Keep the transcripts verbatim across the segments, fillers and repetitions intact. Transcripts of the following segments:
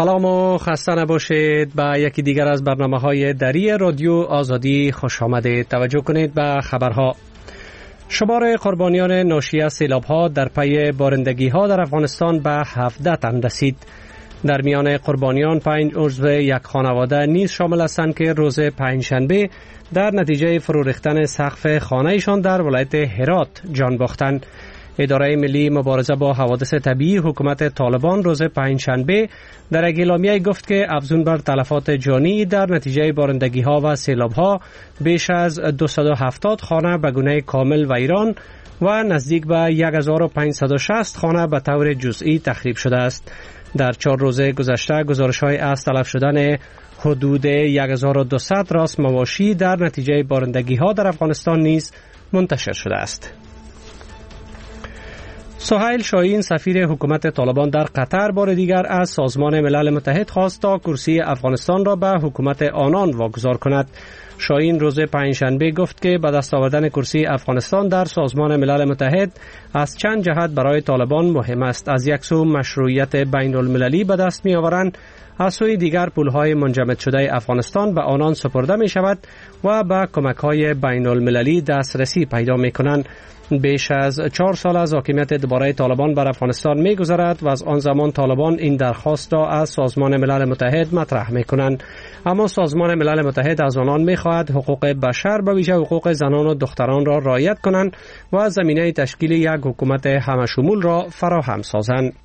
سلام و خسته نباشید. به یکی دیگر از برنامه‌های دری رادیو آزادی خوش آمدید. توجه کنید به خبرها. شمار قربانیان ناشی از سیلاب‌ها در پی بارندگی‌ها در افغانستان به هفده تن رسید. در میان قربانیان پنج عضو یک خانواده نیز شامل هستند که روز پنجشنبه در نتیجه فرو ریختن سقف خانه‌شان در ولایت هرات جان باختند. اداره ملی مبارزه با حوادث طبیعی حکومت طالبان روز پنجشنبه در یک اعلامیه گفت که افزون بر تلفات جانی در نتیجه بارندگی‌ها و سیلاب‌ها بیش از دویست و هفتاد خانه به گونه کامل ویران و نزدیک به هزار و پانصد و شصت خانه به طور جزئی تخریب شده است. در چهار روز گذشته گزارش‌های از تلف شدن حدود هزار و دویست راس مواشی در نتیجه بارندگی‌ها در افغانستان نیز منتشر شده است. سهیل شاهین سفیر حکومت طالبان در قطر بار دیگر از سازمان ملل متحد خواست تا کرسی افغانستان را به حکومت آنان واگذار کند. شاهین روز پنجشنبه گفت که به دست آوردن کرسی افغانستان در سازمان ملل متحد از چند جهت برای طالبان مهم است. از یک سو مشروعیت بین المللی به دست می آورند، از سوی دیگر پولهای منجمد شده افغانستان به آنان سپرده می شود و به کمک‌های بین المللی دسترسی پیدا می کنند. بیش از چهار سال از حاکمیت دوباره طالبان بر افغانستان می گذرد و از آن زمان طالبان این درخواست را از سازمان ملل متحد مطرح می کنند، اما سازمان ملل متحد از آنان می خواهد حقوق بشر به ویژه حقوق زنان و دختران را رعایت کنند و زمینه تشکیل یک حکومت همشمول را فراهم سازند.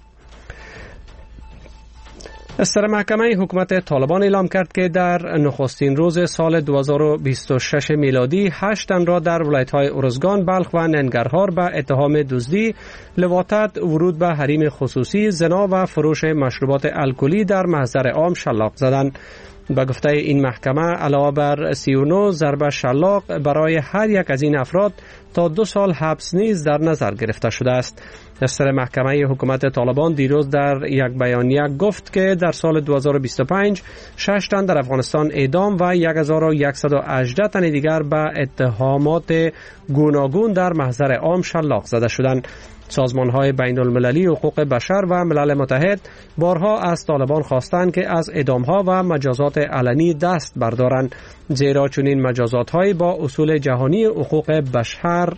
استر محکمه حکومت طالبان اعلام کرد که در نخستین روز سال دو هزار و بیست و شش میلادی هشت تن را در ولایت‌های ارزگان، بلخ و ننگرهار به اتهام دزدی، لواطت، ورود به حریم خصوصی، زنا و فروش مشروبات الکلی در محضر عام شلاق زدند. به گفته این محکمه علاوه بر سی و نه ضربه شلاق برای هر یک از این افراد تا دو سال حبس نیز در نظر گرفته شده است. استر محکمه حکومت طالبان دیروز در یک بیانیه گفت که در سال دو هزار و بیست و پنج شش تن در افغانستان اعدام و هزار و صد و هجده تن دیگر به اتهامات گوناگون در محضر عام شلاق زده شدند. سازمان‌های بین المللی حقوق بشر و ملل متحد بارها از طالبان خواستند که از اعدام‌ها و مجازات علنی دست بردارند، زیرا چنین مجازات‌هایی با اصول جهانی حقوق بشر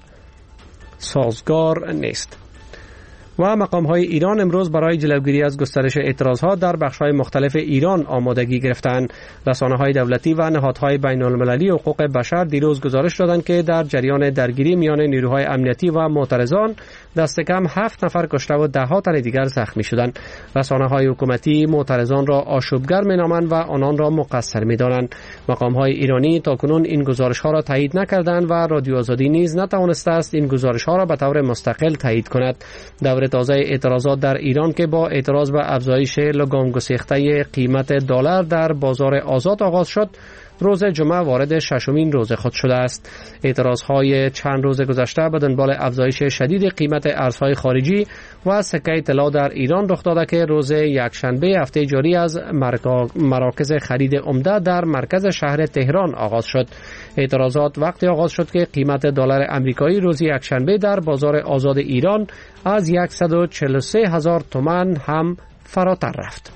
سازگار نیست. و مقام‌های ایران امروز برای جلوگیری از گسترش اعتراضات در بخش‌های مختلف ایران آمادگی گرفتند. رسانه‌های دولتی و نهادهای بین‌المللی حقوق بشر دیروز گزارش دادند که در جریان درگیری میان نیروهای امنیتی و معترضان دست کم هفت نفر کشته و ده ها تن دیگر زخمی شدند. رسانه‌های حکومتی معترضان را آشوبگر می‌نامند و آنان را مقصر می‌دانند. مقام‌های ایرانی تاکنون این گزارش‌ها را تایید نکردند و رادیو آزادی نیز نتوانسته است این گزارش‌ها را به طور مستقل تایید کند. دور تازه اعتراضات در ایران که با اعتراض به افزایش لگام گسیخته قیمت دلار در بازار آزاد آغاز شد، روز جمعه وارد ششمین روز خود شده است. اعتراضهای چند روز گذشته به دنبال افزایش شدید قیمت ارزهای خارجی و سکه طلا در ایران رخ داده که روز یکشنبه هفته جاری از مراکز خرید عمده در مرکز شهر تهران آغاز شد. اعتراضات وقتی آغاز شد که قیمت دلار آمریکایی روز یکشنبه در بازار آزاد ایران از صد و چهل و سه هزار تومان هم فراتر رفت.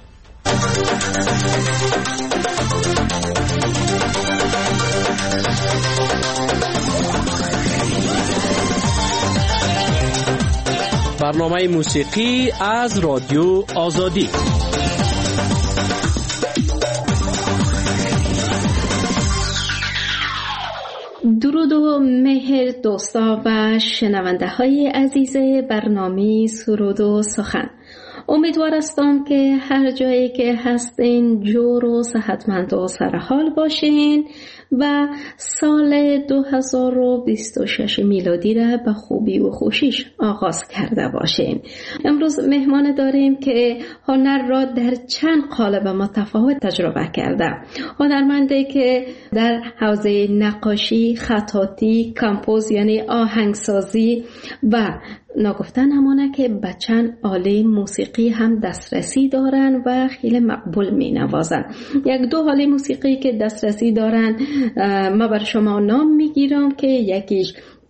برنامه موسیقی از رادیو آزادی. درود و مهر دوستا و شنونده های عزیز برنامه سرود و سخن. امیدوار هستم که هر جایی که هستین جور و صحتمند و سرحال باشین و سال دو هزار و بیست و شش میلادی را به خوبی و خوشیش آغاز کرده باشین. امروز مهمان داریم که هنر را در چند قالب متفاوت تجربه کرده. هنرمندی که در حوزه نقاشی، خطاطی، کمپوز یعنی آهنگسازی و نگفتن همانه که به چند آله موسیقی هم دسترسی دارن و خیلی مقبول می نوازن. یک دو آله موسیقی که دسترسی دارن ما بر شما نام می گیرم که یکیش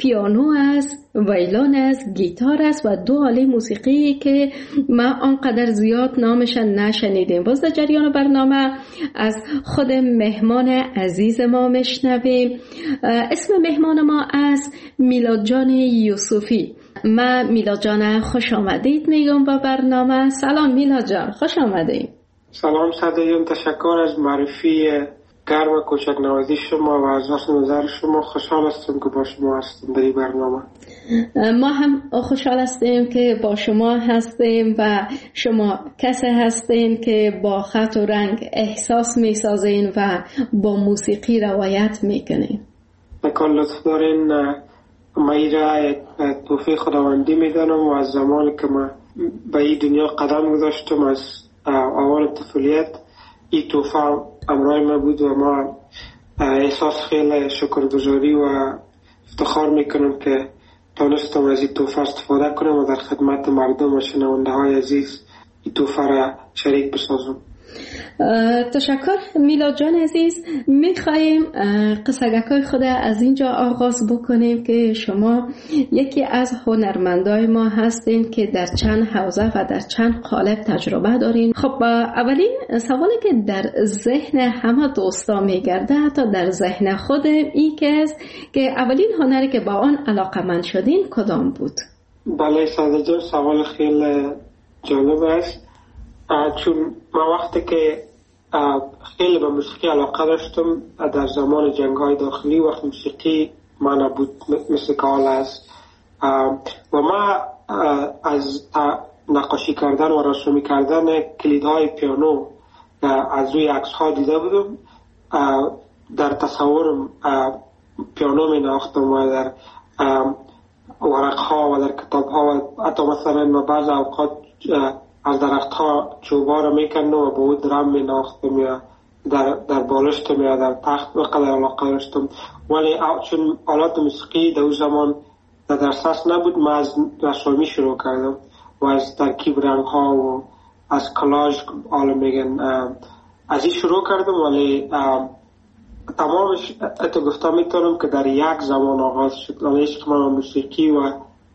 پیانو است، ویولون است، گیتار است و دو آله موسیقی که ما آنقدر زیاد نامشان نشنیدیم. باز در جریان برنامه از خود مهمان عزیز ما میشنویم. اسم مهمان ما است میلاد جان یوسفی. من میلاد جان خوش آمدید میگم با برنامه. سلام میلاد جان، خوش آمدید. سلام صدیون، تشکر از معرفی گرم و کوچک نوازی شما و از وقت نظر شما. خوشحال هستم که با شما هستم در این برنامه. ما هم خوشحال هستیم که با شما هستیم و شما کسی هستین که با خط و رنگ احساس می سازین و با موسیقی روایت می کنین. نکن لطف دارین. من این را توفیق خداوندی می دانم و از زمانی که من به این دنیا قدم گذاشتم از اول طفولیت این توفیق امرای ما بود و ما احساس خیلی شکرگزاری و افتخار میکنم که تانستم از این توفیق استفاده کنم و در خدمت مردم و شنونده های عزیز این توفیق را شریک بسازم. تشکر میلاد جان عزیز. میخواییم قصگکای خود از اینجا آغاز بکنیم که شما یکی از هنرمندای ما هستین که در چند حوزه و در چند قالب تجربه دارین. خب اولین سوالی که در ذهن همه دوستا میگرده، حتی در ذهن خود این که است که اولین هنری که با آن علاقمند شدین کدام بود؟ بله ساده جان، سوال خیلی جالب است. چون من وقتی که خیلی به موسیقی علاقه داشتم در زمان جنگ های داخلی، وقت موسیقی من نبود مثل که حال است و من از نقاشی کردن و رسومی کردن کلیدهای پیانو از روی عکس ها دیده بودم. در تصورم پیانو می نواختم و در ورق ها و در کتاب ها و حتی مثلا بعض اوقات از درخت ها چوبا را میکردم و با او درام می نواختم یا در, در بالشتم یا در تخت و قدر علاقه داشتم. ولی چون آلات موسیقی در اون زمان در دسترس نبود، من از رسومی شروع کردم و از ترکیب رنگ ها و از کلاژ حالا میگن از این شروع کردم. ولی تمامش اتو گفته میتونم که در یک زمان آغاز شد. ولی عشق من موسیقی و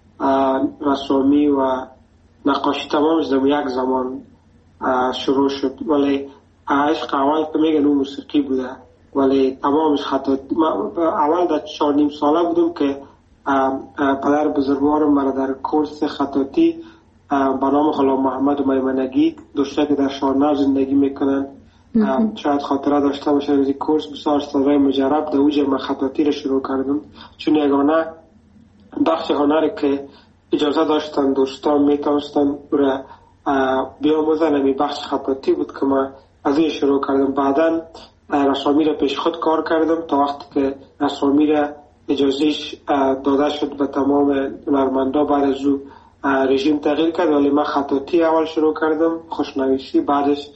رسومی و نقاشی تمامش در یک زمان شروع شد. ولی عشق اول که میگن اون موسیقی بوده، ولی تمامش خطاطی. اول در چهار نیم ساله بودم که پدر بزرگوارم مرا در کورس خطاطی به نام غلام محمد میمنگی دوسته که در شارنو زندگی میکنن شاید خاطره داشته باشن از این کورس. بسیار سالهای مجرب در اوج من خطاطی را شروع کردم، چون یگانه بخش هنری که اجازه داشتن دوستان میتونستن برای بیاموزن همی بخش خطاطی بود که من از این شروع کردم. بعدا رسامی را پیش خود کار کردم تا وقتی که رسامی را اجازهش داده شد به تمام هنرمندا. بعد از او رژیم تغییر کرد، ولی من خطاطی اول شروع کردم، خوشنویسی. بعدش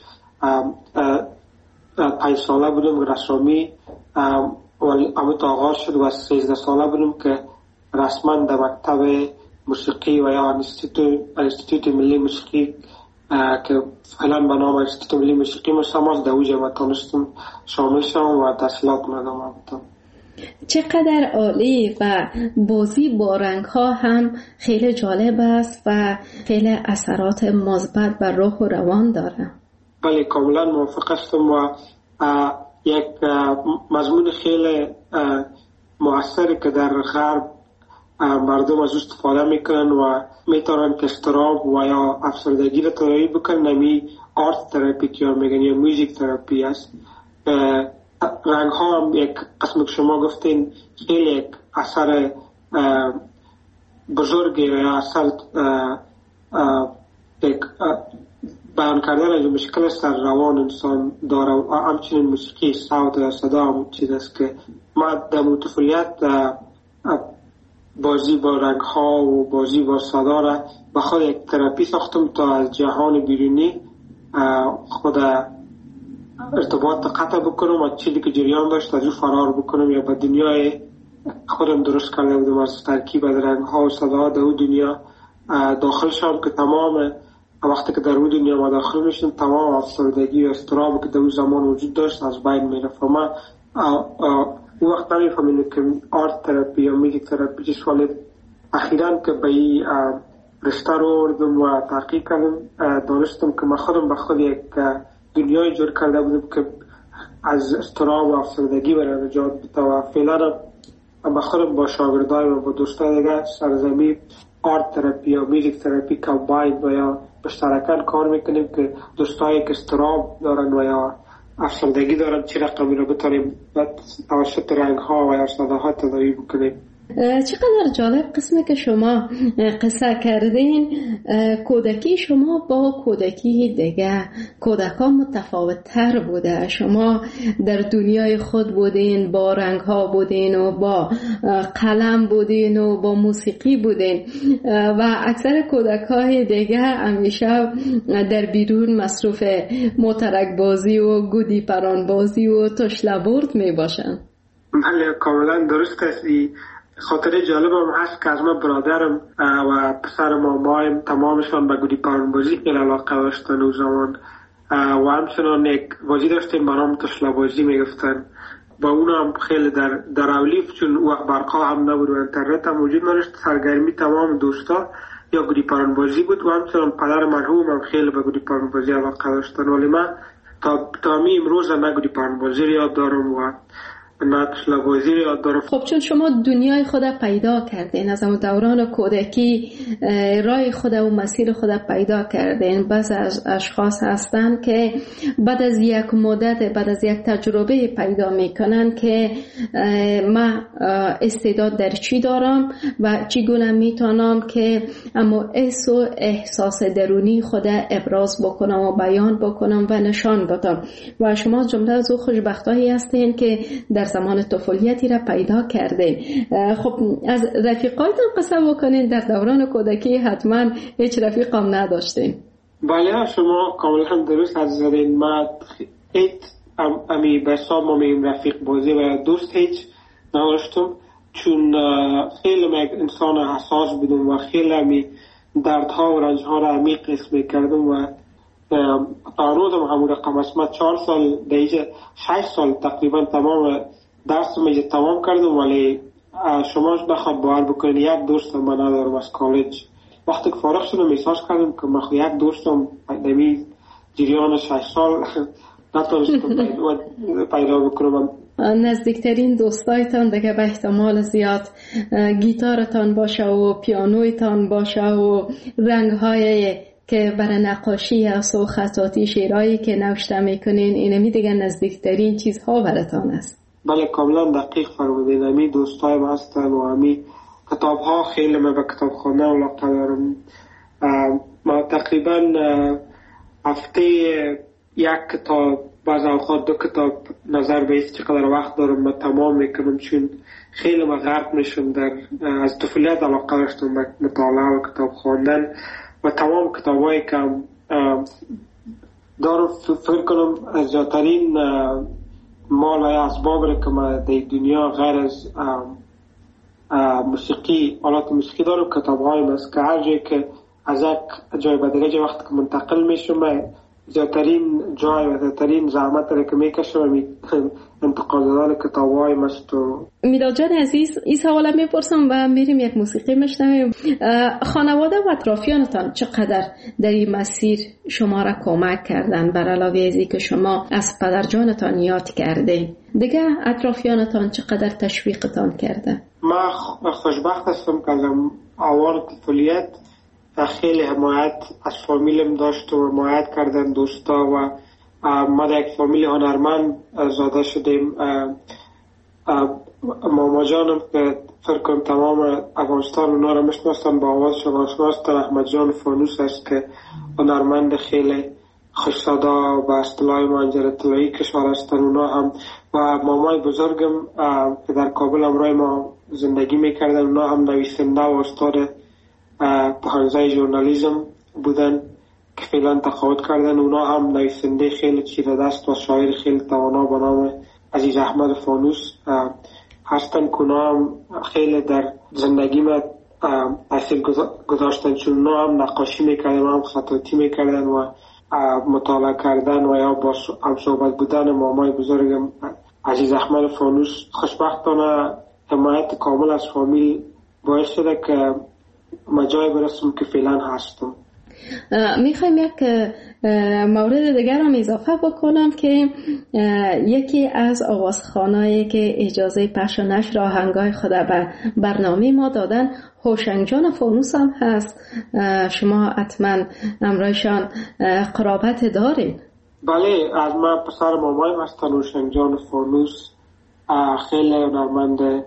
پنج ساله بودم رسامی، ولی اما تا آغاز شد و سیزده ساله بودم که رسما در مکتب موسیقی و یا انستیتوت ملی موسیقی که فعلا به نام انستیتوت ملی موسیقی مسمى در اوج ما تونستم شامل شدم و تحصیلات ادامه بدم. چقدر عالی. و بازی با رنگ ها هم خیلی جالب است و خیلی اثرات مثبت بر روح و روان داره. بله کاملا موافق هستم و یک مضمون خیلی مؤثری که در غرب مردم از استفاده میکنن و میتونن که استراب و یا افسردگی را تداوی بکنن، نمی آرت تراپی که میگن یا موزیک تراپی است. رنگ ها هم یک قسم که شما گفتین خیلی یک اثر بزرگی یا اثر یک بیان کردن از مشکل است در روان انسان داره و همچنین موسیقی صوت یا صدا هم چیز است که ما در طفولیت بازی با رنگ ها و بازی با صدا را به خود یک تراپی ساختم تا از جهان بیرونی خود ارتباط قطع بکنم و چیزی که جریان داشت از او فرار بکنم یا به دنیای خودم درست کرده بودم از ترکیب از رنگ ها و صدا در اون دنیا داخل شدم که تمام وقتی که در اون دنیا ما داخل میشم تمام افسردگی و اضطرابی که در اون زمان وجود داشت از بین میرفت. و من اون وقت نمیفهمیدم که آرت تراپی یا میوزیک تراپی چیز ولی اخیراً که به این رشته رو آوردم و تحقیق کردم دانستم که من خودم به خود یک دنیای جور کرده بودم که از اضطراب و افسردگی برای نجات بده و فعلا به خودم با شاگردای و با دوستای دیگه سرزمین آرت تراپی یا میوزیک تراپی کامباین و یا مشترکاً کار میکنیم که دوستایی که اضطراب دارن و یا افسردگی دارن چی رقمی رو بتونیم توسط رنگ ها و یا صداها تداوی بکنیم. چقدر جالب قسمی که شما قصه کردین. کودکی شما با کودکی دیگه کودکان متفاوت تر بوده. شما در دنیای خود بودین، با رنگ ها بودین و با قلم بودین و با موسیقی بودین و اکثر کودک های دیگه همیشه در بیرون مصروف موترک بازی و گودی پران بازی و تشلبرد می باشن. بله کاملا درست است. خاطر جالبم هست که از من برادرم و پسر مامایم تمامشان به گودی پرانبازی خیلی علاقه داشتن اون زمان و همچنان یک بازی داشتیم به نام تشله‌بازی میگفتن با اون هم خیلی در در اولیف چون وقت برقا هم نبود و اینترنت هم وجود نداشت سرگرمی تمام دوستا یا گودی پرانبازی بود و همچنان پدر مرحوم هم خیلی به گودی پرانبازی علاقه داشتن ولی من تا تا می امروز نه گودی پرانبازی یاد دارم و خب چون شما دنیای خود پیدا کردین از اون دوران کودکی راه خود و مسیر خود پیدا کردین. بعض از اشخاص هستن که بعد از یک مدت بعد از یک تجربه پیدا میکنن که من استعداد در چی دارم و چگونه میتونم که اما احساس و احساس درونی خود ابراز بکنم و بیان بکنم و نشان بدم و شما جمله از او خوشبختایی هستین که در زمان طفولیتی را پیدا کرده. خب از رفیقایتان قصه بکنین. در دوران کودکی حتما هیچ رفیقام نداشتین. بله شما کاملا درست از زدین. ما هیچ امی بسام و میم رفیق بازی و دوست هیچ نداشتم چون خیلی من انسان حساس بودم و خیلی امی دردها و رنجها را عمیق حس میکردم و تا روزم همون رقم است. من چهار سال دیگه شش سال تقریبا تمام درس میجه تمام کردم ولی شما بخواد باور بکنید یک دوستم من ندارم از کالج. وقتی که فارغ شدم احساس کردم که من یک دوستم دمی جریان شش سال نتونستم پیدا بکنم. نزدیکترین دوستایتان دیگه به احتمال زیاد گیتارتان باشه و پیانویتان باشه و رنگ‌های که برای نقاشی است و خطاطی شعرهایی که نوشته میکنین اینمی دیگه نزدیکترین چیزها براتان است. بله کاملا دقیق فرمودین. امی دوستایم هستن و امی کتاب ها خیلی من به کتاب خانه علاقه دارم. ما تقریبا هفته یک کتاب بعض اوقات دو کتاب نظر به ایست چقدر وقت دارم من تمام میکنم چون خیلی من غرق میشم در از طفولیت علاقه داشتم به مطالعه و کتاب خواندن و تمام کتابایی که دارم فکر کنم از زیادترین مال و اسباب را که من در دنیا غیر از موسیقی آلات موسیقی دارم کتاب هایم است که هر جایی که از یک جای به دیگه وقت که منتقل میشم زیادترین جای و زیادترین زحمت را که میکشم انتقال دادن کتاب هایم است. میلاد جان عزیز این سوالا میپرسم و میریم یک موسیقی میشنویم. خانواده و اطرافیانتان چقدر در این مسیر شما را کمک کردن بر علاوه از اینکه شما از پدر جانتان یاد کردین دیگه اطرافیانتان چقدر تشویقتان کرده؟ من خوشبخت هستم که از اوان طفولیت خیلی حمایت از فامیلم داشت و حمایت کردن دوستا و ما در یک فامیل هنرمند زاده شدیم. ماما جانم که فکر کنم تمام افغانستان اونا را میشناسن با آوازشان آشنا هستن. احمد جان فانوس است که هنرمند خیلی خوش صدا و اصطلاح منجر اطلاعی کشور هستن اونا هم و مامای بزرگم که در کابل همراه ما زندگی میکردن اونا هم نویسنده و استاد پهنزه ژورنالیسم بودن که فعلا تقاعد کردن. اونا هم نویسنده خیلی چیره دست و شاعر خیلی توانا به نام عزیز احمد فانوس هستن که اونا هم خیلی در زندگی ما تاثیر گذاشتن چون اونا هم نقاشی میکردن هم خطاطی میکردن و مطالعه کردن و یا با هم صحبت بودن مامای بزرگم عزیز احمد فانوس خوشبختانه حمایت کامل از فامیل باعث شده که ما جای برسم که فعلا هستم. میخوایم یک مورد دیگر هم اضافه بکنم که یکی از آوازخوانایی که اجازه پخش و نشر آهنگای خود به برنامه ما دادن هوشنگ جان فانوس هم هست. شما حتما امرایشان قرابت دارین؟ بله، از من پسر مامایم هستن هوشنگ جان فانوس، خیلی هنرمند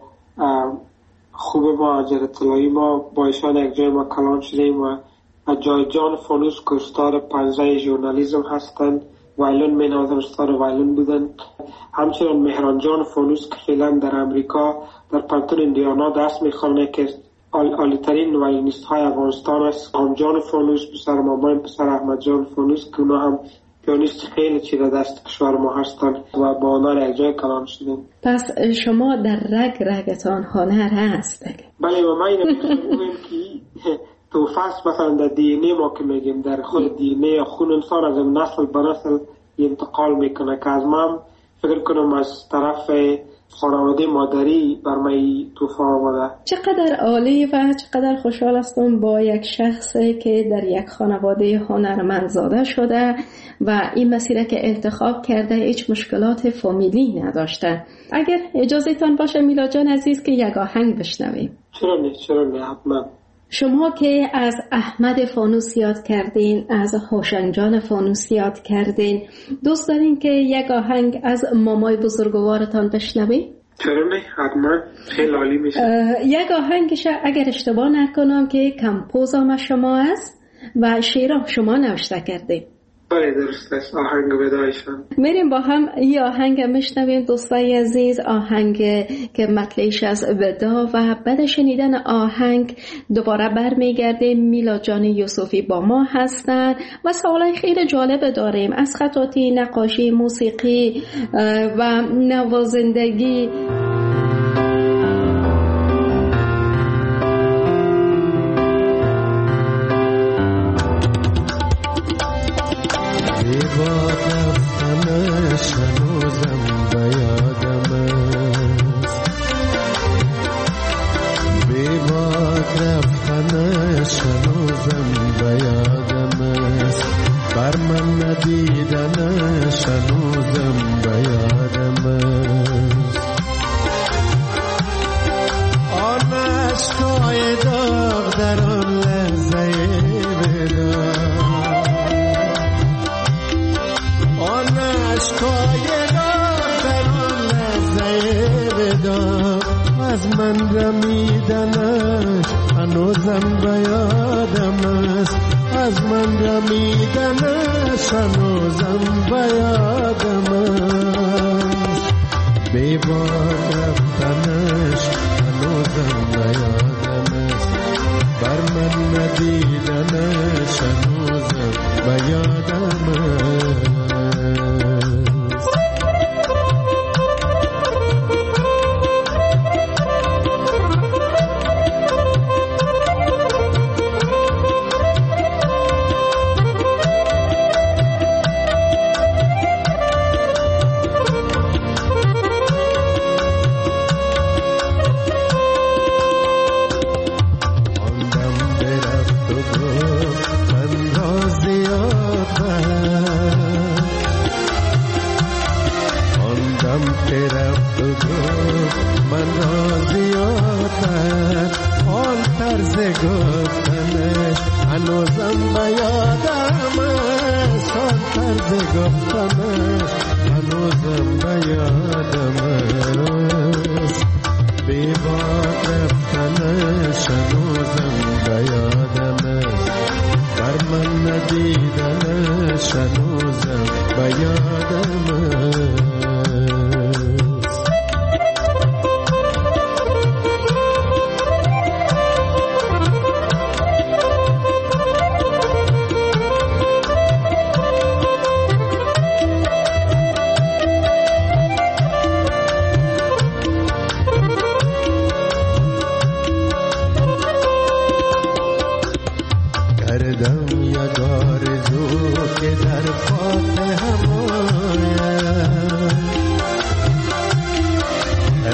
خوب ما، اطلاعی ما با ایشان یک جای ما کلان شدیم و جای جان فانوس که استاد پنجه ژورنالیسم هستند، وایلون می نوازن، استاد وایلون بودن. همچنین مهران جان فانوس که فعلا در امریکا در پانتون ایندیانا دست میخوانه که عالی‌ترین وایلونیست های افغانستان است. هم جان فانوس پسر مامایم پسر احمد جان فانوس که اونا هم پیانیست خیلی چیره دست کشور ما هستن و با آنها یک جای کلان شدیم. پس شما در رگ رگتان هنر هست؟ بله، و من اینو میگم که تو فصل مثلا در دی ان ای ما که میگیم در خود دی ان ای خون انسان از نسل به نسل انتقال میکنه که از من فکر کنم از طرف خانواده مادری بر من توفان آمده. چقدر عالی و چقدر خوشحال هستم با یک شخصی که در یک خانواده هنرمند زاده شده و این مسیر که انتخاب کرده هیچ مشکلات فامیلی نداشته. اگر اجازه تان باشه میلا جان عزیز که یک آهنگ بشنویم. چرا نه، چرا نه، حتما. شما که از احمد فانوس یاد کردین، از هوشنگ جان فانوس یاد کردین، دوست دارین که یک آهنگ از مامای بزرگوارتان بشنوین؟ چرا نه، حتما، خیلی عالی میشه. یک آهنگش اگر اشتباه نکنم که کمپوزم شما است و شعرم شما نوشته کردین. بله درست است، آهنگ ودایشان. میریم با هم این آهنگ میشنویم دوستای عزیز، آهنگ که مطلعش از ودا و بعد شنیدن آهنگ دوباره برمیگردیم. میلا جان یوسفی با ما هستن و سوالای خیلی جالب داریم از خطاطی، نقاشی، موسیقی و نوازندگی.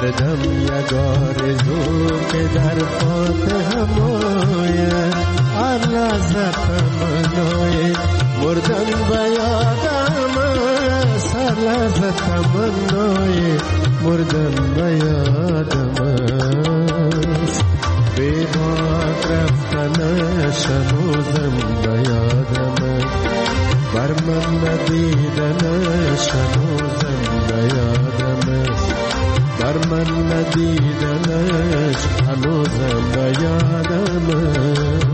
هردم یک آرزو که در فاتحه مایه هر لحظه تمنای مردن به یادم است هر لحظه تمنای مردن به یادم است بی باد رفتنش هنوزم به یادم است بر من ندیدنش هنوزم به یادم است بر من ندیدنش هنوزم به یادم است.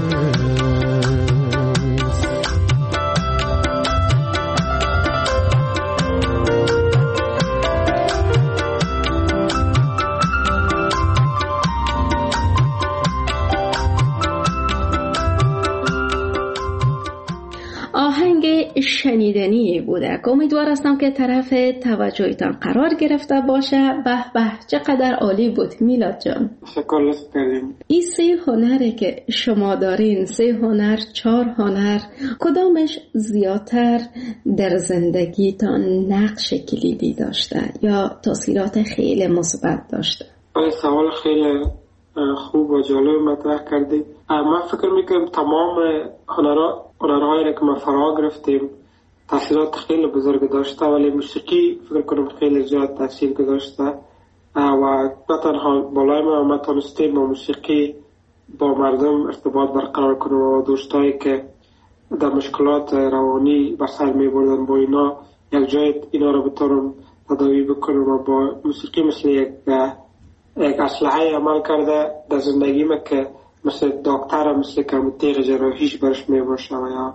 شنیدنی بوده که امیدوار هستم که طرف توجهتان قرار گرفته باشه. به به چقدر عالی بود میلاد جان. شکرلس کردیم. این سه هنره که شما دارین، سه هنر، چهار هنر، کدامش زیادتر در زندگیتان نقش کلیدی داشته یا تاثیرات خیلی مثبت داشته؟ این سوال خیلی خوب و جالب مطرح کردیم. من فکر میکنم تمام هنرها هنرهایی که ما فرا گرفتیم تاثیرات خیلی بزرگ داشته، ولی موسیقی فکر کنم خیلی زیاد تاثیر گذاشته و نه تنها بالای ما ما تونستیم با موسیقی با مردم ارتباط برقرار کنیم و دوستایی که در مشکلات روانی به سر می بردن با اینا یک جای اینا رو بتونم تداوی بکنم و با موسیقی مثل یک یک اسلحه عمل کرده در زندگی ما که مثل دکتر مثل که تیغ جراحیش برش می باشه و یا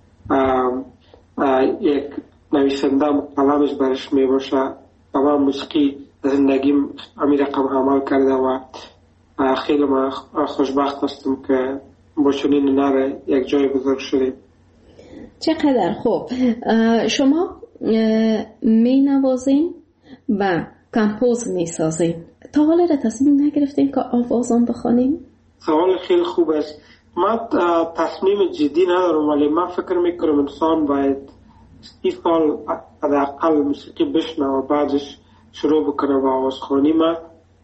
یک نویسنده قلمش برش می باشه و من موسیقی در زندگیم امی رقم عمل کرده و خیلی ما خوشبخت هستم که با چنین نره یک جای بزرگ شدیم. چقدر خوب. شما می نوازین و کمپوز می سازین، تا حالا را تصمیم نگرفتین که آوازان بخوانیم؟ سوال خیلی خوب است. من تصمیم جدی ندارم ولی من فکر میکنم انسان باید سی سال حداقل موسیقی بشنه و بعدش شروع بکنه با آوازخوانی. من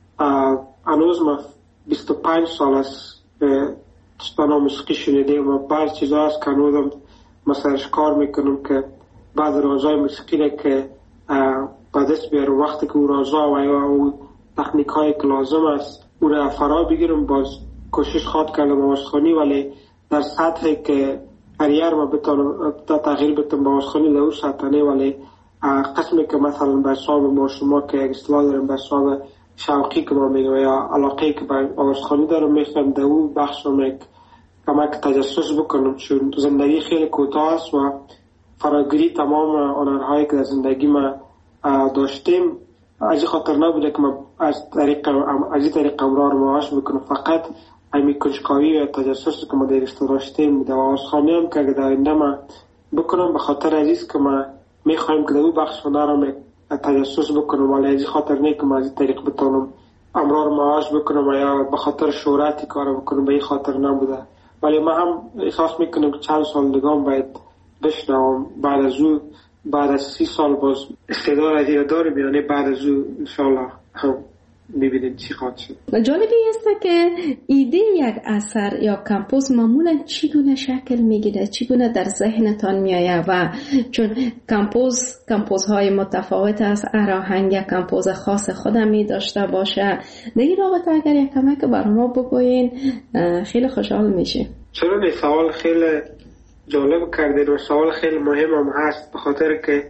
هنوز من بیست و پنج سال است تشتانا موسیقی شنیدم و بعض چیزا هست که هنوزم مثلاش کار میکنم که بعض رازای موسیقی را که با دست بیارم وقتی که او رازا و یا او تکنیک های که لازم است او را فرا بگیرم. باز کوشش خواد کردم آوازخوانی ولی در سطحی که کریر ما بتونم تغییر بدم با آوازخوانی در اون سطح نه، ولی قسمی که مثلا به حساب ما شما که یک اصطلاح داریم به حساب شوقی که ما میگم یا علاقه که به آوازخوانی دارم میخوام در اون بخش رو یک کمک تجسس بکنم، چون زندگی خیلی کوتاه است و فراگیری تمام هنرهایی که در زندگی ما داشتیم از خاطر نبوده که ما از طریق از این طریق امرار معاش بکنم، فقط همین کنجکاوی و تجسس که ما درش داشتیم در آوازخوانی هم که در آینده ما بکنم به خاطر عزیز که ما میخوایم که در اون بخش هنر هم تجسس بکنم، ولی از خاطر نه که ما از این طریق بتونم امرار معاش بکنم یا به خاطر شهرتی کار بکنم، به این خاطر نبوده. ولی ما هم احساس میکنم که چند سال دیگه باید بشنوم بعد از او بعد از سی سال باز استعداد از این داریم، یعنی بعد از او انشالله هم ببینید چی خواهد شد. جالبی است که ایده یک اثر یا کمپوز معمولا چگونه شکل میگیره، چگونه در ذهنتان میآید و چون کمپوز کمپوزهای متفاوت است، هر آهنگ یک کمپوز خاص خودم می داشته باشه. در این رابطه اگر یک کمک بر ما بگوین خیلی خوشحال میشه. چرا این سوال خیلی جالب کردید و سوال خیلی مهم هم هست، به خاطر که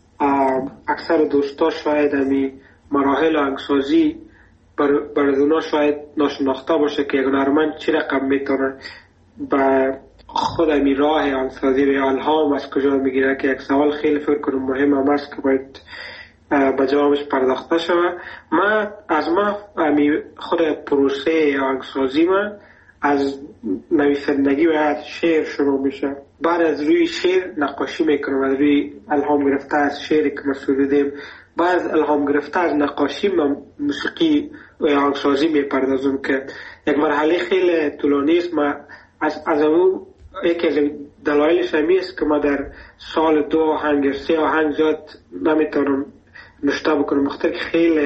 اکثر دوستا شاید همی مراحل آهنگسازی بردونا شاید ناشناخته باشه که یک هنرمند چی رقم میتونه با خود همی راه آهنگسازی و الهام از کجا میگیره، که یک سوال خیلی فکر کنم مهم هم هست که باید به جوابش پرداخته شود. من از ما همی خود پروسه آهنگسازی من از نویسندگی و از شعر شروع میشه. بعد از روی شعر نقاشی میکنم، از روی الهام گرفته از شعری که ما سرودیم، بعد الهام گرفته از نقاشی من موسیقی و آهنگسازی میپردازم که یک مرحله خیلی طولانی است. ما از از اون یکی از دلایلش همی است که ما در سال دو آهنگ سه آهنگ زیاد نمیتونم نشته بکنم، مختلف خیلی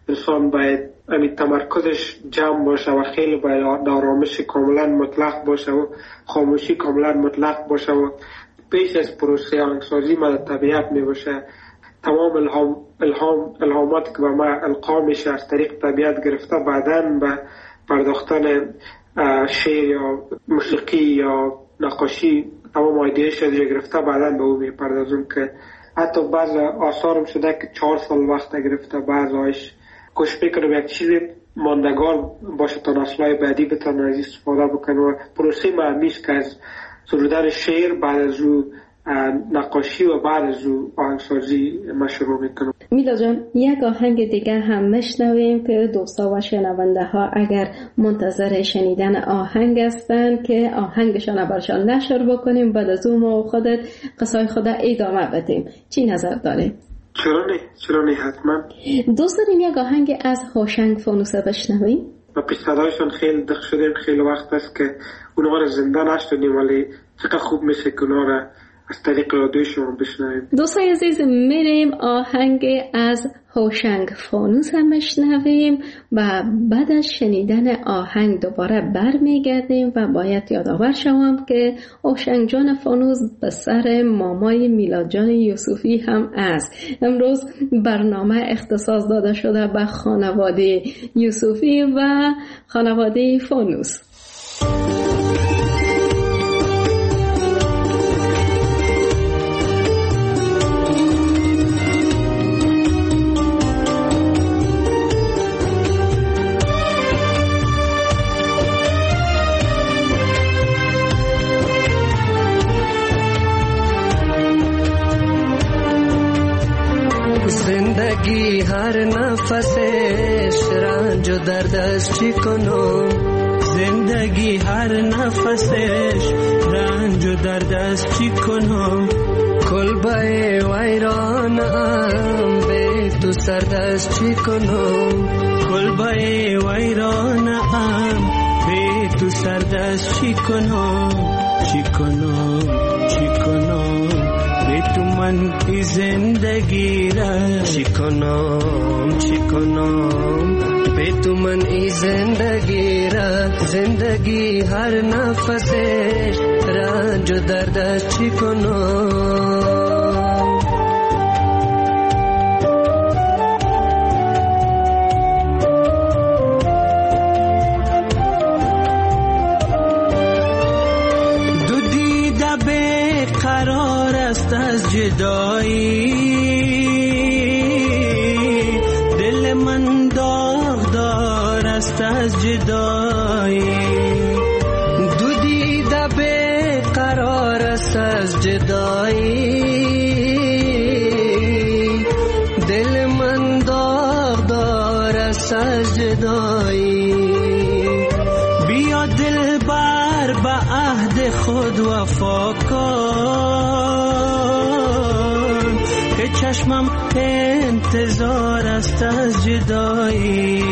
انسان باید همین تمرکزش جمع باشه و خیلی باید آرامش کاملا مطلق باشه و خاموشی کاملا مطلق باشه و پیش از پروسه آهنگسازی من طبیعت می باشه. تمام الهام الهام الهامات که به ما القا میشه از طریق طبیعت گرفته، بعداً به پرداختن شعر یا موسیقی یا نقاشی تمام ایدهش از گرفته بعداً به او میپردازم که حتی بعض آثارم شده که چهار سال وقت گرفته بعض آیش کوشش میکنم یک چیزی ماندگار باشه تا نسل‌های بعدی بتونن از استفاده بکنن و پروسه معنیش که از سرودن شعر بعد از او نقاشی و بعد از او آهنگسازی ما شروع میکنم. میلا جان، یک آهنگ دیگه هم میشنویم که دوستا و شنونده ها اگر منتظر شنیدن آهنگ هستن که آهنگشان برشان نشر بکنیم، بعد از اون ما خودت قصای خود ادامه بدیم. چی نظر داریم؟ چرا نه؟ چرا نه؟ حتما. دوست داریم یک آهنگ از هوشنگ فانوسه بشنویم؟ و پیش صدایشان خیلی دق شدیم، خیلی وقت است که اونها را زنده نشدیم، ولی چقدر خوب میشه که اونها را از طریق رادیو شما بشنویم. دوستای عزیز، میریم آهنگ از هوشنگ فانوس هم بشنویم و بعد از شنیدن آهنگ دوباره برمیگردیم و باید یادآور شوم که هوشنگ جان فانوس به سر مامای میلاد جان یوسفی هم است. امروز برنامه اختصاص داده شده به خانواده یوسفی و خانواده فانوس. زندگی هر نفسش رنج و درد است چی کنم، زندگی هر نفسش رنج و درد است چی کنم، کلبه ویرانم به تو سرد است چی کنم، کلبه ویرانم به تو سرد است چی کنم، چی کنم چی کنم به تو من ای زندگی را چی کنم چی کنم به تو من ای زندگی را، زندگی هر نفسش رنج و درد است چی کنم. قرار است از جدایی، دل من داغدار است از جدایی، دو دیده به قرار است از جدایی، دل من داغدار است از جدایی، بیا دل بر به عهد خود وفا کن که چشمم انتظار است از جدایی،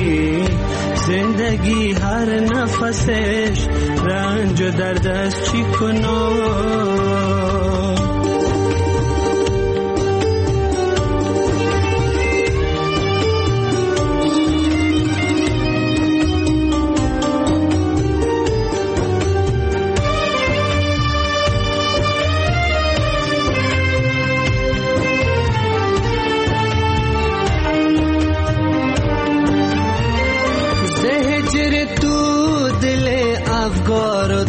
زندگی هر نفسش رنج و درد است چی کنم. افگار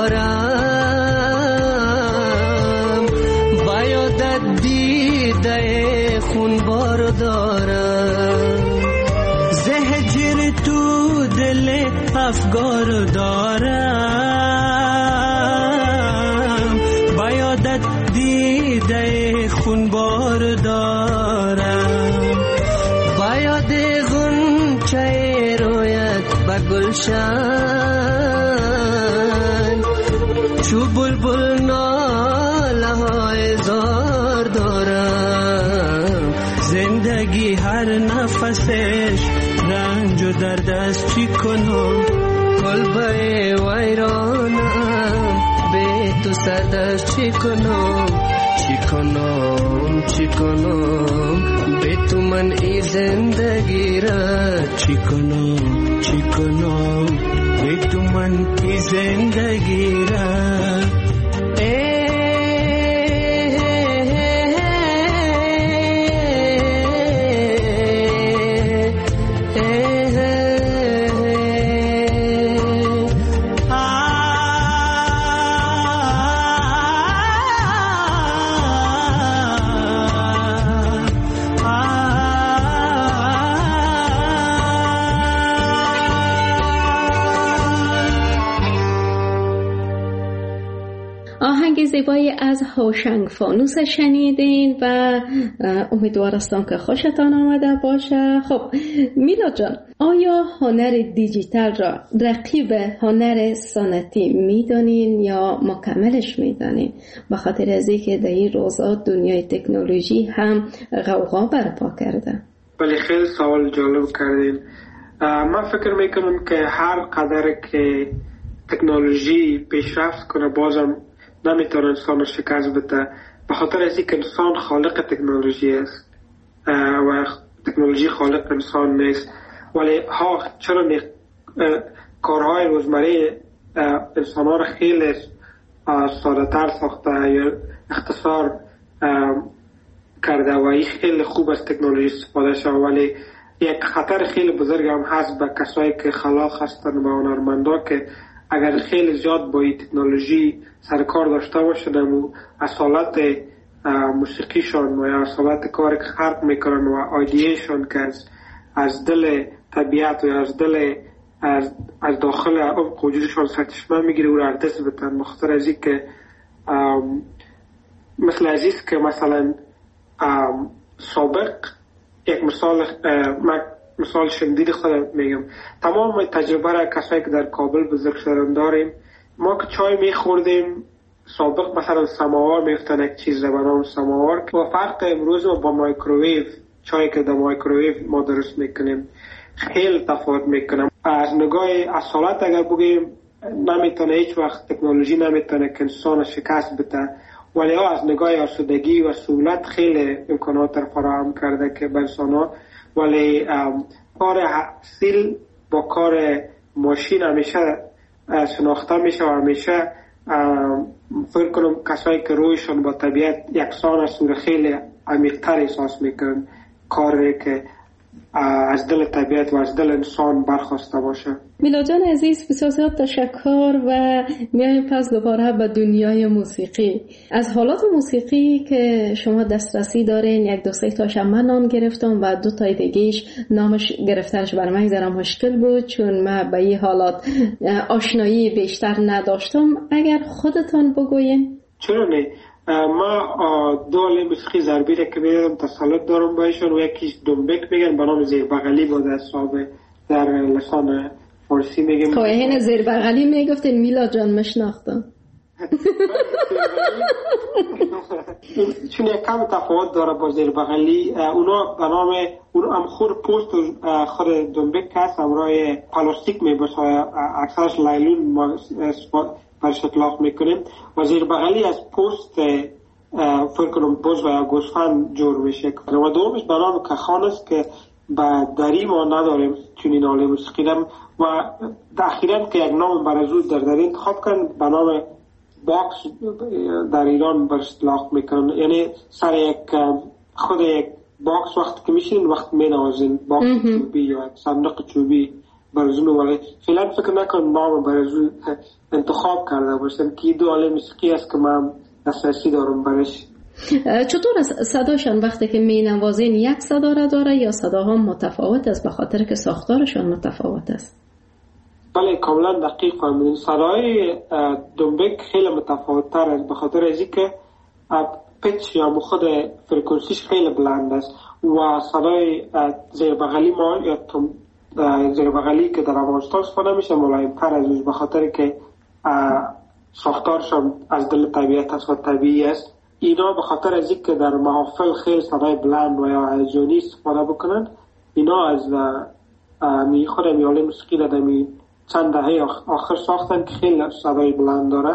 دارم باید دیده خونبار دارم، زهجر تو دل افگار دارم باید دیده خونبار دارم، باید غنچه رویت به گلشن چو بلبل ناله های زار دارم، زندگی هر نفسش رنج و درد است چی کنم، کلبه ویرانم به تو سرد است چی کنم، چی کنم چی کنم به تو من ای زندگی را چی کنم چی کنم به تو من ای زندگی را زیبایی از هوشنگ فانوس شنیدین و امیدوارم که خوشتان آمده باشه. خب میلاد جان، آیا هنر دیجیتال را رقیب هنر سنتی میدانین یا مکملش میدانین؟ به خاطر از اینکه در این روزها دنیای تکنولوژی هم غوغا برپا کرده. ولی خیلی سوال جالب کردین. من فکر میکنم که هر قدر که تکنولوژی پیشرفت کنه بازم نمیتونه انسان رو شکست بده، به خاطر از اینکه انسان خالق تکنولوژی است و تکنولوژی خالق انسان نیست. ولی ها چرا نی... کارهای روزمره انسان ها رو خیلی ساده تر ساخته یا اختصار کرده و این خیلی خوب از تکنولوژی استفاده شده. ولی یک خطر خیلی بزرگ هم هست به کسایی که خلاق هستن و هنرمندا که اگر خیلی زیاد با این تکنولوژی سرکار داشته باشن و اصالت موسیقیشان و یا اصالت کاری که خلق میکنن و آیدیشان که از, از دل طبیعت و از دل از, از داخل عمق وجودشان سرچشمه میگیره و را دست بتن. بخاطر از این که مثل عزیز که مثلا سابق یک مثال مثال شندید خود میگم، تمام تجربه را کسایی که در کابل بزرگ شدن داریم. ما که چای میخوردیم سابق مثلا سماوار میفتن یک چیز را به نام سماوار و فرق امروز ما با مایکروویو، چای که در مایکروویو ما درست میکنیم خیلی تفاوت میکنم. از نگاه اصالت اگر بگیم نمیتونه هیچ وقت تکنولوژی نمیتونه که انسان شکست بده، ولی از نگاه آسودگی و سهولت خیلی امکانات را فراهم کرده که به انسان ها. ولی کار سیل با کار ماشین همیشه شناخته میشه و همیشه فکر کنم کسایی که رویشون با طبیعت یکسان است و خیلی عمیق‌تر احساس میکنن کاری که از دل طبیعت و از دل انسان برخواسته باشه. میلاد جان عزیز، بسیار زیاد تشکر و میایم پس دوباره به دنیای موسیقی. از حالات موسیقی که شما دسترسی دارین یک دو سه تاش من نام گرفتم و دو تای دیگهش نامش گرفتنش بر من ذره مشکل بود چون من به این حالات آشنایی بیشتر نداشتم. اگر خودتان بگوین. چرا نه؟ ما دو عالم موسیقی ضربی را که میدم تسلط دارم بایشون و یکیش دنبک میگن به نام زیر بغلی بود از صحابه در لسان فارسی میگم. خب این زیر بغلی میگفتین میلاد جان مشناختم. چون یک کم تفاوت داره با زیر بغلی. اونا به نام اون هم خود پوست خود دنبک هست همراه پلاستیک میباشه اکثرش لایلون برش اطلاق میکنیم و زیر بغلی از پوست فکر کنم بز و گوسفند جور میشه و دومش به نام کخان است که به دری ما نداریم چون این حاله موسیقیدم و اخیراً که یک نام برازود در دری انتخاب کردن به نام باکس در ایران برش اطلاق میکنن. یعنی سر یک خود یک باکس وقت که میشین وقت مینوازین باکس چوبی یا صندوق چوبی برزون. ولی فعلا فکر نکنم نام برزون انتخاب کرده باشم که دو عالم موسیقی است که من دسترسی دارم برش. چطور صداشان وقتی که می نوازین یک صدا را داره یا صداها متفاوت است به خاطر که ساختارشان متفاوت است؟ بله کاملا دقیق فهمیدین. صدای دنبک خیلی متفاوت تر است به خاطر از اینکه پیچ یا خود فرکانسیش خیلی بلند است و صدای زیر بغلی ما یا زیر بغلی که در افغانستان استفاده میشه ملایم تر از اوش به خاطر که ساختارشان از دل طبیعت است و طبیعی است. اینا به خاطر از اینکه در محافل خیلی صدای بلند و یا هیجانی استفاده بکنن اینا از می خود میاله موسیقی را در می چند دهه آخر ساختن که خیلی صدای بلند داره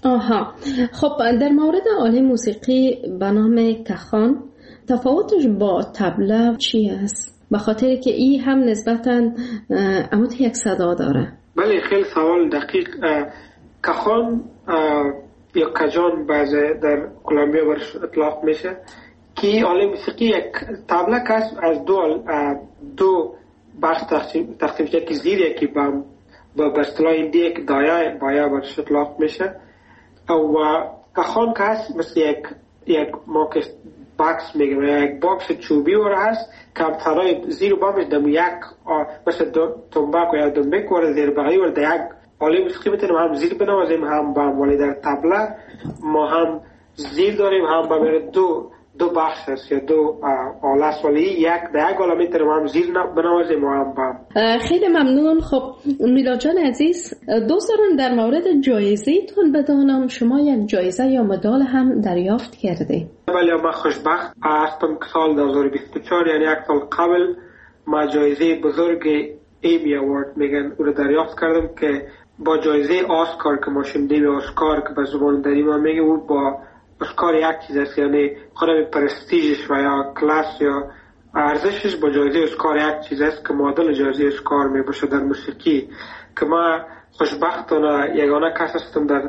آها، خب در مورد آله موسیقی به نام کخان تفاوتش با طبله چی است؟ به خاطر که این هم نسبتاً اموت یک صدا داره. بله، خیلی سوال دقیق. کخان یا کجان بعضی در کلمبیا برش اطلاق میشه که آله موسیقی یک طبله کس از دو دو بخش تقسیم تقسیم شده که زیر یکی با با اصطلاح هندی یک دایه بایا برش اطلاق میشه و کخان کس مثل یک یک موقع باکس میگم، یک باکس چوبی ور هست که هم ترای زیر و بامش دم یک مثل تنباک و یا دنبک ور زیر بغی ور در یک آله موسیقی میتونیم هم زیر بنوازیم هم بام، ولی در طبله ما هم زیر داریم هم بام دو دو بخش هست یا دو آله است، ولی یک در یک آله میتونیم هم زیر بنوازیم و هم بام. خیلی ممنون. خب میلاد جان عزیز، دوست دارم در مورد جایزه تون بدانم شما یک جایزه یا مدال هم دریافت کرده. بله، من خوشبخت هستم که سال دو هزار و بیست و چهار یعنی یک سال قبل ما جایزه بزرگ ایمی اوارد میگن او رو دریافت کردم که با جایزه آسکار که ما شنیدیم آسکار که به زبان دری ما میگه او با آسکار یک چیز است، یعنی خودم پرستیجش و یا کلاس یا ارزشش با جایزه آسکار یک چیز است که معادل جایزه آسکار می باشه در موسیقی. که ما خوشبختانه یگانه کس هستم در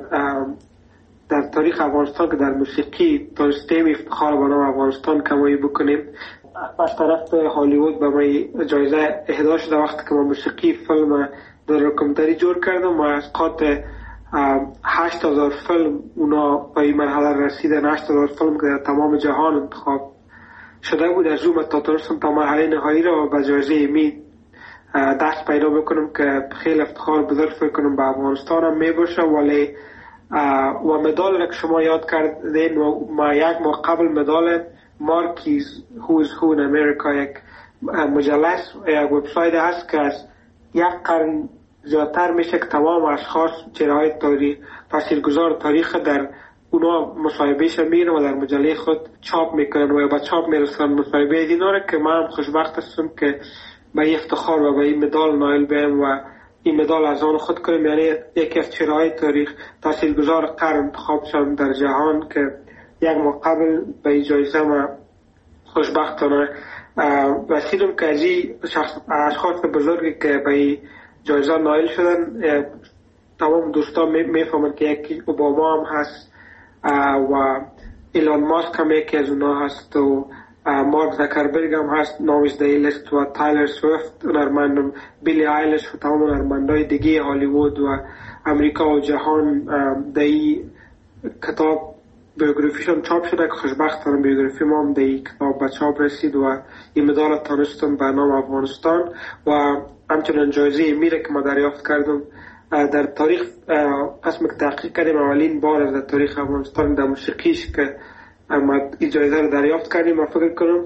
در تاریخ افغانستان که در موسیقی دانستیم افتخار به نام افغانستان کمایی بکنیم. از طرف هالیوود به ما جایزه اهدا شده وقتی که ما موسیقی فیلم در داکیومنتری جور کردم و از قاطع هشت هزار فیلم اونا به این مرحله رسیدن. هشت هزار فیلم که در تمام جهان انتخاب شده بود از اون تا تونستم تا مرحله نهایی را به جایزه ایمی دست پیدا بکنم که خیلی افتخار بزرگ فکر کنم به افغانستان هم می باشه. ولی و مدال را که شما یاد کردین و ما یک ماه قبل مدال مارکیز هوز هو in امریکا یک مجله یک وبسایت هست که از یک قرن زیادتر میشه که تمام اشخاص چهره‌های تاریخ تاثیرگذار تاریخ در اونا مصاحبهش میرن و در مجله خود چاپ میکنن و به چاپ میرسن مصاحبه اینا را که من خوشبخت هستم که به این افتخار و به این مدال نایل بیم و این مدال از آن خود کنیم. یعنی یکی از چهره‌های تاریخ تاثیرگذار قرن انتخاب شدم در جهان که یک ماه قبل به این جایزه ما خوشبختانه رسیدم که از این اشخاص بزرگی که به این جایزه نایل شدن تمام دوستان میفهمن که یکی اوباما هم هست و ایلان ماسک هم یکی از اونا هست و مارک زکربرگ هم هست نامش در این لیست و تایلر سویفت هنرمند، بیلی آیلش و تمام هنرمندای دیگه هالیوود و امریکا و جهان در این کتاب بیوگرافیشون چاپ شده که خوشبختانه بیوگرافی ما هم در این کتاب به چاپ رسید و این مدال تانستم به نام افغانستان و همچنین جایزه میره که ما دریافت کردم در تاریخ قسم که تحقیق کردیم اولین بار از در تاریخ افغانستان در موسیقیش که ما این جایزه رو دریافت کردیم. و فکر کنم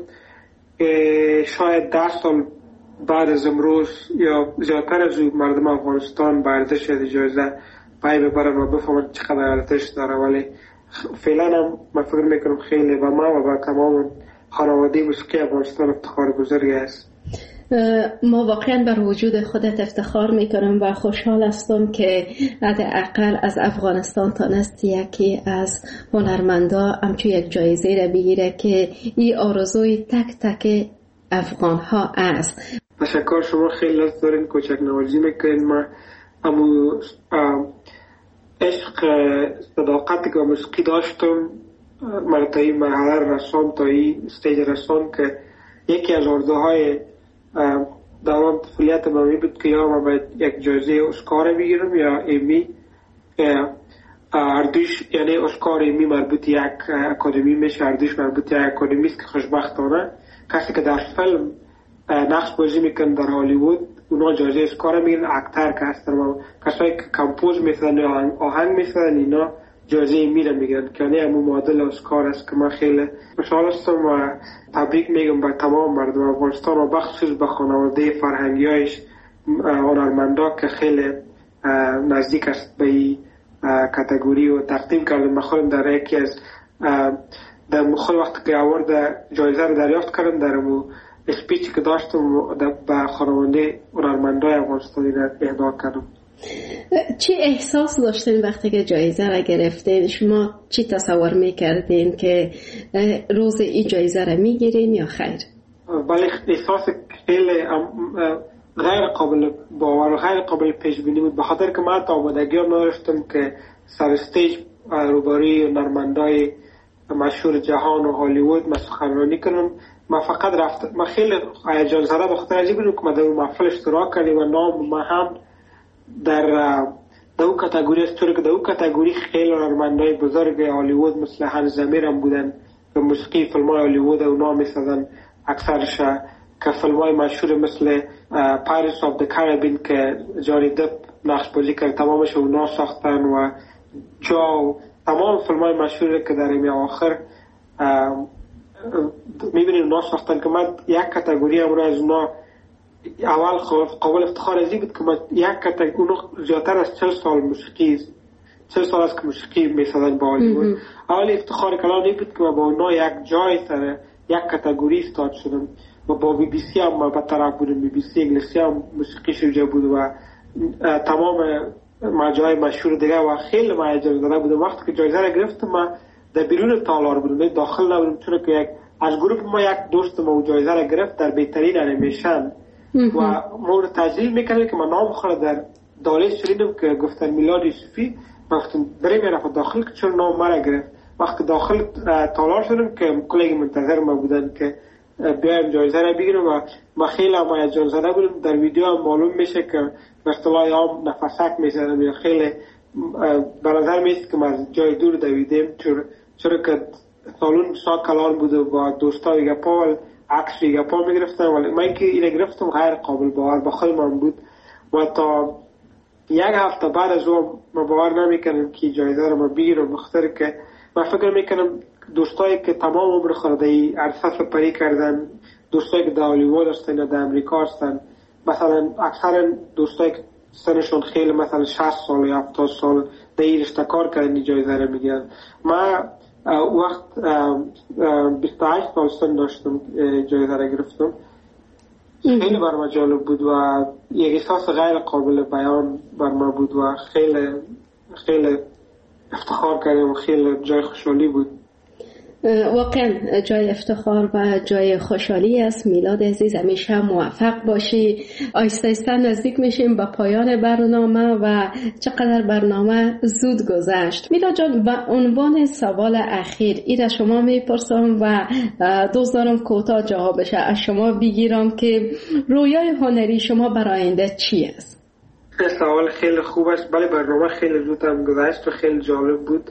شاید ده سال بعد از امروز یا زیادتر از مردم افغانستان به ارزش از جایزه پای ببرن و بفهمن چقدر ارزش داره. ولی فعلا هم من فکر میکنم خیلی و ما و با تمام خانواده موسیقی افغانستان افتخار بزرگی است. ما واقعا بر وجود خودت افتخار میکنم و خوشحال هستم که حداقل از افغانستان تانست یکی از هنرمندا همچون یک جایزه را بگیره که این آرزوی تک تک افغان ها است. تشکر، شما خیلی لطف دارین، کوچک نوازی میکنین. ما امو عشق صداقتی که موسیقی داشتم مرا تا این مرحله رسان تا این استیج رسان که یکی از آرزوهای دوران طفولیت من بود که یا من باید یک جایزه اسکار بگیرم یا ایمی. اردوش یعنی اسکار ایمی مربوط یک اکادمی میشه، اردوش مربوط یک اکادمی است که خوشبختانه کسی که در فیلم نقش بازی میکنه در هالیوود اونا جایزه اسکار میگیرن. اکتر که هستن و کسایی که کمپوز میسازن یا آهنگ میسازن اینا جایزه میره میگن که یعنی همون معادل اسکار است که من خیلی خوشحال هستم و تبریک میگم به تمام مردم افغانستان و بخصوص به خانواده فرهنگیایش هنرمندا که خیلی نزدیک است به این کاتگوری و تقدیم کردم. من خودم در یکی از در مخل وقت که آورد جایزه رو دریافت کردم در مو اسپیچ که داشتم به خانواده هنرمندای افغانستانی را اهدا کردم. چی احساس داشتین وقتی که جایزه را گرفتین؟ شما چی تصور میکردین که روز این جایزه را میگیرین یا خیر؟ بله، احساس خیلی غیر قابل باور و غیر قابل پیش بینی بود، به خاطر که من تا آمادگی نداشتم که سر استیج روبروی نرمندای مشهور جهان و هالیوود من سخنرانی کنم. من فقط رفت، من خیلی هیجان زده به خاطر عجیبی بود که من در اون محفل اشتراک کردیم و نام ما هم در در اون کاتگوری است، طوری که در اون کاتگوری خیلی نرمندای بزرگ هالیوود مثل هانس زمیر هم بودن که موسیقی فیلم‌های هالیوود و نام می‌سازن اکثرش، که فیلم‌های مشهور مثل پایرتس آف دی کاریبین که جانی دپ نقش بازی کرد تمامش اونا ساختن و جو تمام فیلم‌های مشهوری که در این آخر می‌بینید اونا ساختن که من یک کاتگوری هم از اونا اول قابل افتخار ازی بود که من یک کاتگوری اونا زیادتر از چهل سال موسیقی چهل سال است که موسیقی می‌سازن با هالیوود. اول افتخار کلانی بود که من با اونا یک جای سر یک کاتگوری استاد شدم و با بی بی سی هم به طرف بودم. بی بی سی انگلیسی هم موسیقی شروع بود و تمام مجای مشهور دیگه و خیلی من اجازه داده بودم. وقتی که جایزه را گرفتم من در بیرون تالار بودم، داخل نبودم، چون که یک از گروه ما یک دوست ما جایزه را گرفت در بهترین انیمیشن و ما رو تجلیل میکردیم که من نام خود در داله شنیدم که گفتن میلاد یوسفی. گفتم بریم رفت داخل که چون نام مرا گرفت. وقتی داخل تالار شدم که کلیگ منتظر ما بودن که بیایم جایزه را بگیرم و ما خیلی هم هیجان زده بودم. در ویدیو هم معلوم میشه که به اصطلاح هم نفسک میزنم یا خیلی به نظر میاد که من جای دور دویدم، چرا که سالون سا کلان بود و با دوستا گپا و عکس گپا میگرفتم، ولی من که اینو گرفتم غیر قابل باور با خیلی من بود و تا یک هفته بعد از اون ما باور نمیکنم که جایزه رو ما بگیرم، بخاطر که من فکر میکنم دوستایی که تمام عمر خود ای عرصه سپری کردن، دوستایی که در هالیوود هستن یا در امریکا هستن، مثلا اکثر دوستایی که سنشون خیلی مثلا شصت سال یا هفتاد سال در این رشته کار کردن جایزه رو میگیرن. من وقت بیست و هشت سال سن داشتم جایزه رو گرفتم. خیلی بر من جالب بود و یک احساس غیر قابل بیان بر من بود و خیلی خیلی افتخار کردم و خیلی جای خوشحالی بود. واقعا جای افتخار و جای خوشحالی است. میلاد عزیز همیشه موفق باشی. آیسته آیسته نزدیک میشیم به پایان برنامه و چقدر برنامه زود گذشت. میلاد جان، به عنوان سوال اخیر ایره شما میپرسم و دوست دارم کوتاه جوابش از شما بگیرم که رویای هنری شما برای آینده چی است؟ سوال خیلی خوب است. بله، برنامه خیلی زود هم گذشت و خیلی جالب بود.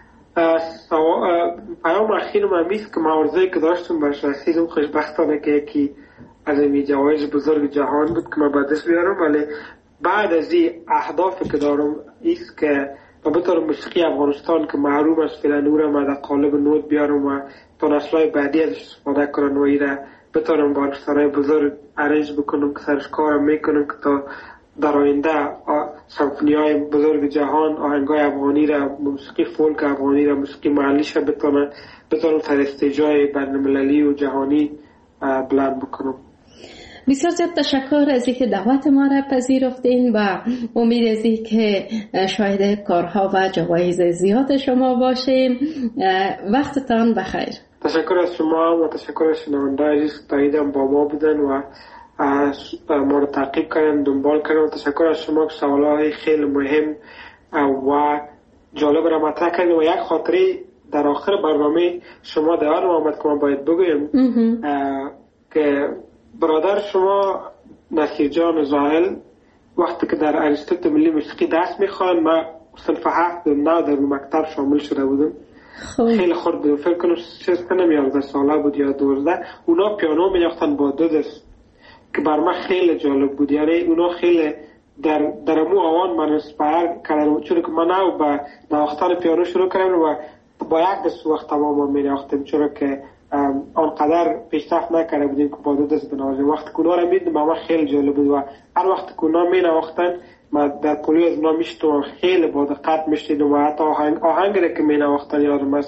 پیام اخیر من میست که معارضه‌ای که داشتم برش رسیدم خوشبختانه که یکی از این جوایز بزرگ جهان بود که من به دست بیارم، ولی بعد از این اهدافی که دارم ایست که بطور موسیقی افغانستان که محروم است فعلا او را من در قالب نوت بیارم و تا نسل‌های بعدی ازش استفاده کنن و این را بتونم با ارکسترهای بزرگ ارنج بکنم که سرش کارم میکنم که تا در آینده سمفونی‌های بزرگ جهان آهنگای افغانی را، موسیقی فولک افغانی را، موسیقی محلیش را بتونن بتونم سر استیجای بین‌المللی و جهانی بلند بکنم. بسیار زیاد تشکر از اینکه دعوت ما را پذیرفتین و امید از اینکه شاهد کارها و جوایز زیاد شما باشیم. وقتتان بخیر. تشکر از شما و تشکر از شنونده‌های عزیز که تا اینجا با ما بودن و ما رو تعقیب کردن، دنبال کردن. و تشکر از شما که سوالای خیلی مهم و جالب را مطرح کردن و یک خاطره در آخر برنامه شما در آن آمد که من باید بگویم که برادر شما نصیر جان زاهل وقتی که در انستیتوت ملی موسیقی درس میخوان، من صنف هفت و نه در مکتب شامل شده بودم. خیلی خورد بودم، فکر کنم سه سنم یازده ساله بود یا دوازده. اونا پیانو میاختن با دو دست که بر من خیلی جالب بود. یعنی اونا خیلی در در مو آوان من اسپایر کردن، چون که من او با نواختن پیانو شروع کردم و با یک دست وقت تمام می نواختم، چون که آنقدر پیشرفت نکرده بودیم که با دو دست بنوازیم. وقتی که اونا رو میدیدم من خیلی جالب بود و هر وقت که اونا می نواختن من در پولی از اونا میشتم خیلی با دقت میشنیدم و حتی آهنگ آهنگی که می نواختن یادم است.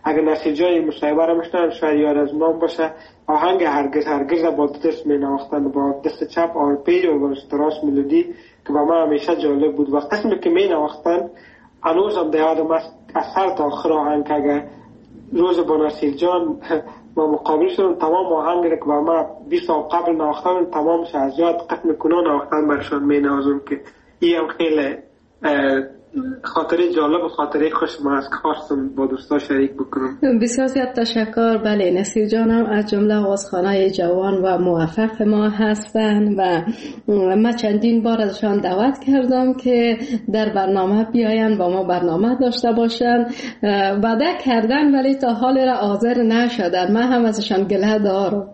اگر نسیجای مصاحبه را میشنن شاید یاد از نام باشه آهنگ هرگز هرگز با دست می نواختن با دست چپ آرپیج و با دست ملودی که با من همیشه جالب بود و قسمی که می نواختن هنوز هم دیادم از سر تا آخر آهنگ که اگر روز با نصیر جان ما مقابل شدم تمام آهنگ را که با ما بیست سال قبل نواختن تمامش از یاد قسم کنان نواختن برشان می نوازم که این هم خیلی خاطره جالب و خاطره خوش ما از خواستم با دوستا شریک بکنم. بسیار زیاد تشکر. بله نصیر جانم از جمله آوازخوانای جوان و موفق ما هستند و من چندین بار ازشان دعوت کردم که در برنامه بیاین با ما برنامه داشته باشن. وعده کردن ولی تا حال را حاضر نشدن. من هم ازشان گله دارم.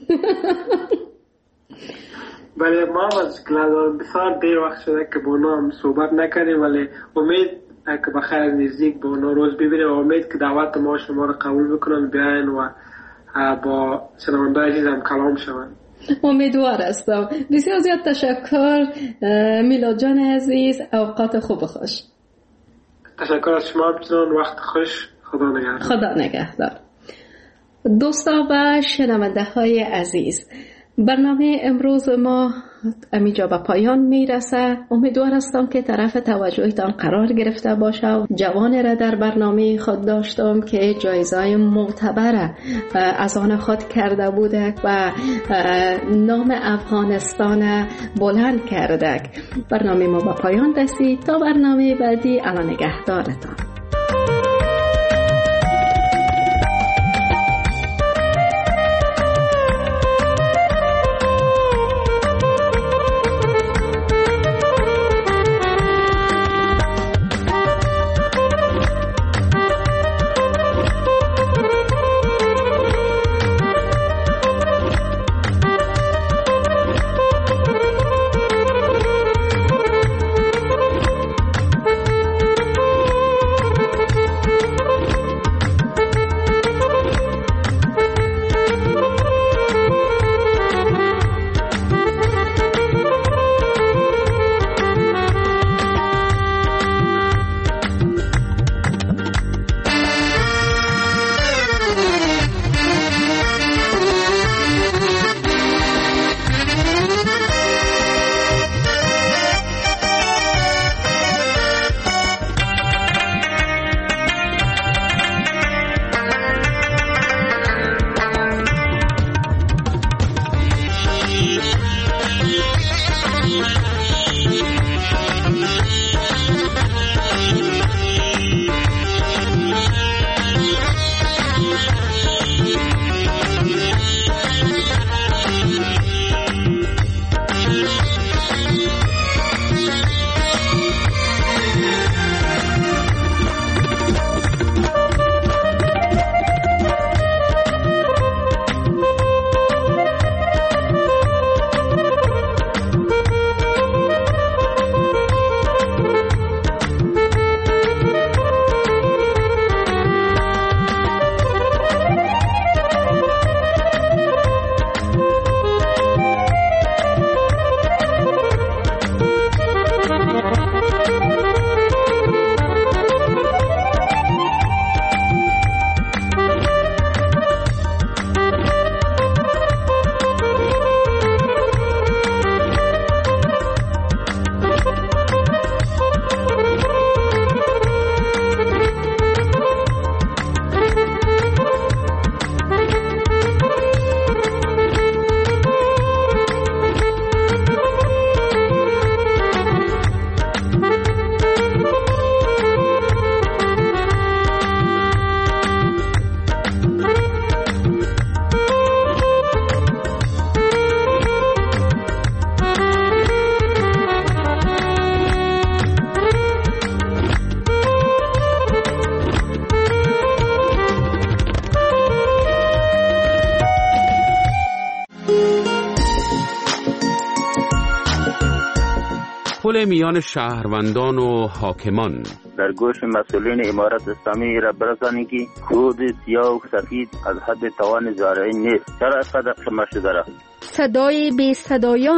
بله ما از گلادان بسیار دیر وقت شده که با اونا هم صحبت نکردیم ولی امید که بخیر نزدیک با اونا روز ببینیم و امید که دعوت ما شما رو قبول بکنن بیاین و با شنونده عزیز هم کلام شوند. امیدوار هستم. بسیار زیاد تشکر میلاد جان عزیز. اوقات خوب خوش. تشکر از شما بچنان. وقت خوش. خدا نگهدار. خدا نگهدار. دوستا و شنونده های عزیز برنامه امروز ما امیجا به پایان میرسه. امیدوار هستم که طرف توجهتان قرار گرفته باشه. جوان را در برنامه خود داشتم که جایزه معتبر از آن خود کرده بوده و نام افغانستان بلند کرده. برنامه ما به پایان رسید. تا برنامه بعدی الان نگهدارتان. پل میان شهروندان و حاکمان در گوش مسئولین امارت اسلامی را برسانی که خود سیاه و سفید از حد توان زارعین نیست. چرا قدر شما شده را؟ صدای بی صدایان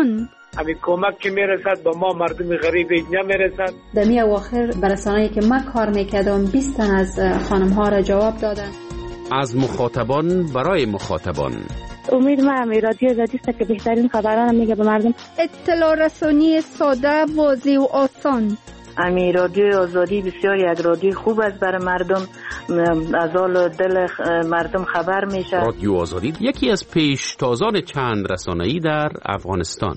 همین کمک که میرسد با ما مردم غریب اینجا میرسد. در می اواخر برسانه‌ای که من کار میکردم بیست تن از خانم ها را جواب دادن. از مخاطبان برای مخاطبان. امید من امی رادیو آزادی است که بهترین خبران میگه به مردم. اطلاع رسانی ساده، واضح و آسان. امی رادیو آزادی بسیار یک رادیو خوب است برای مردم، از حال دل مردم خبر میشه. رادیو آزادی یکی از پیشتازان چند رسانه‌ای در افغانستان.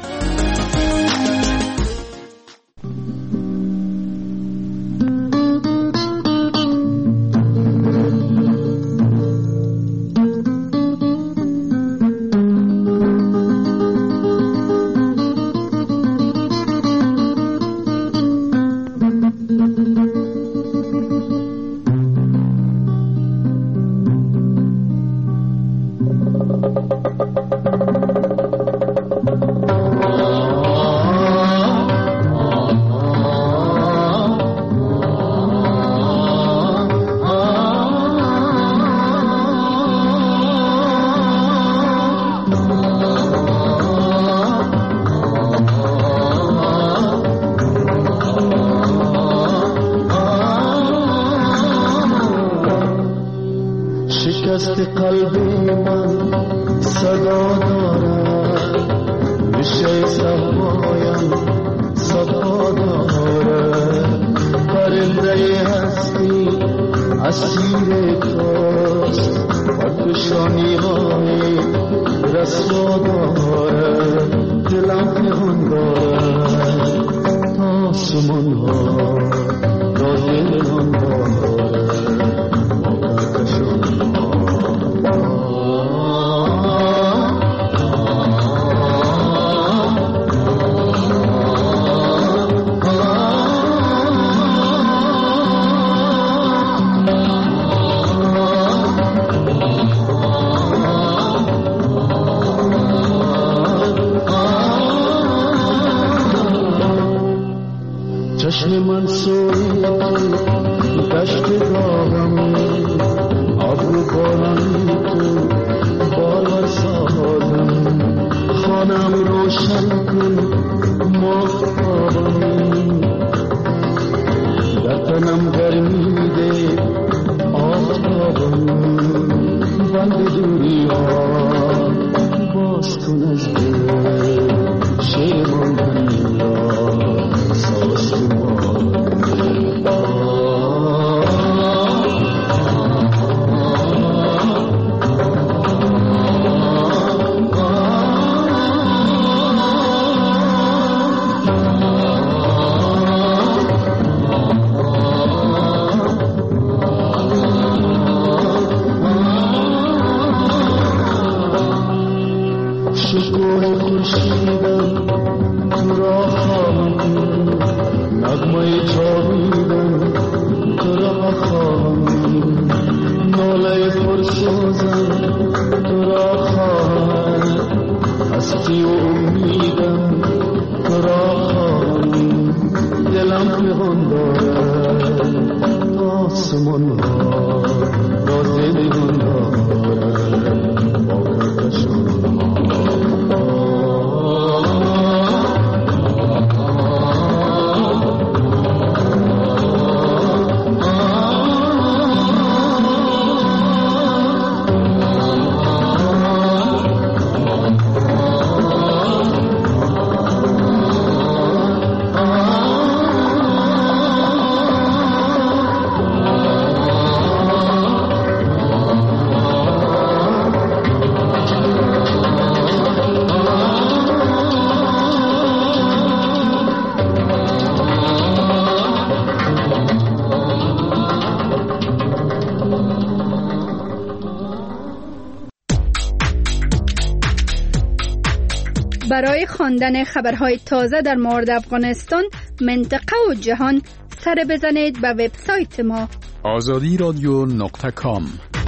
برای خواندن خبرهای تازه در مورد افغانستان، منطقه و جهان سر بزنید به وبسایت ما آزادی رادیو نقطه کام.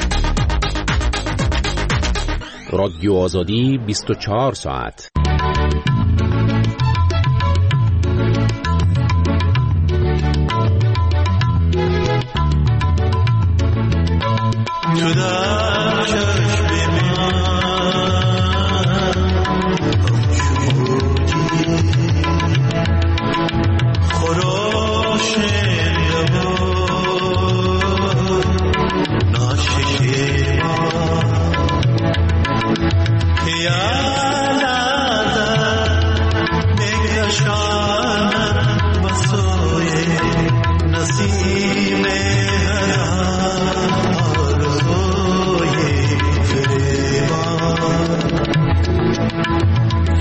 رادیو آزادی بیست و چهار ساعت. تو در چشم من همچون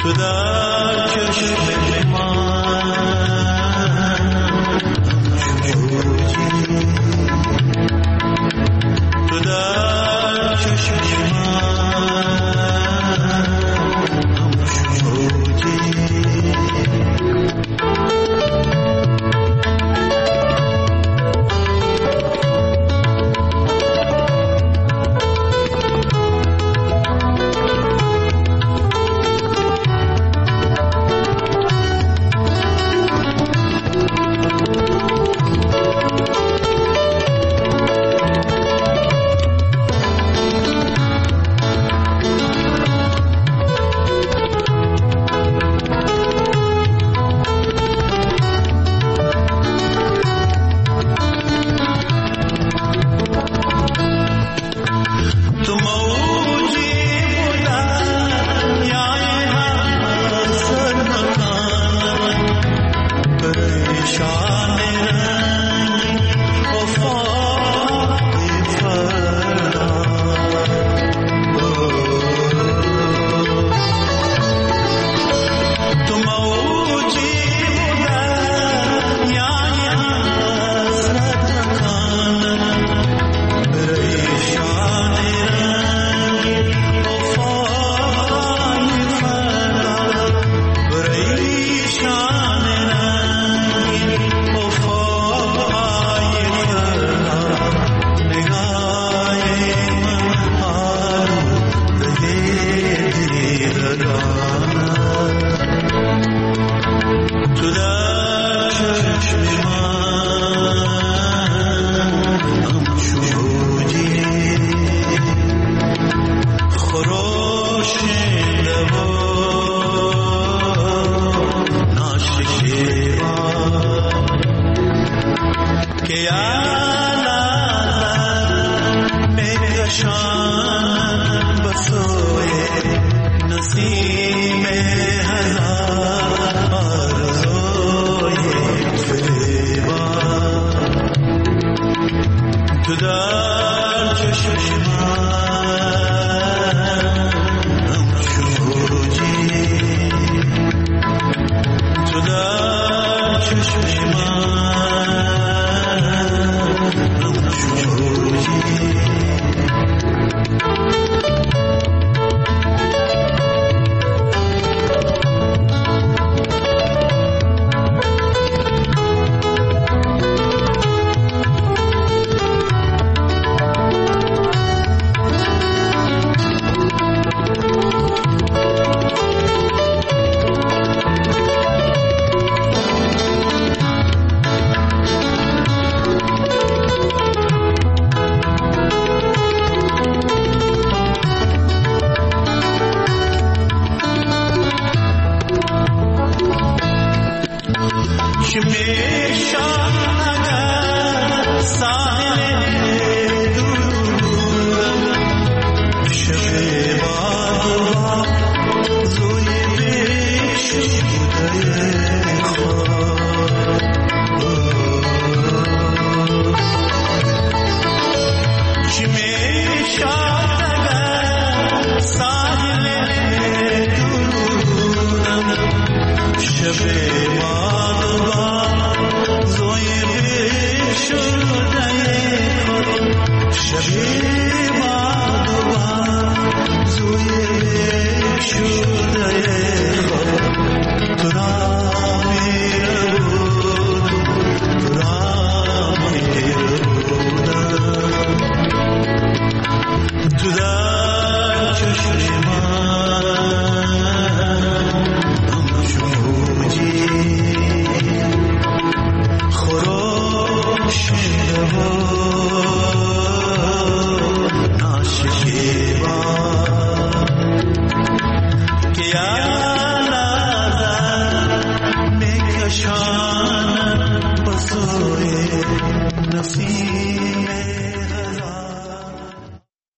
Nashke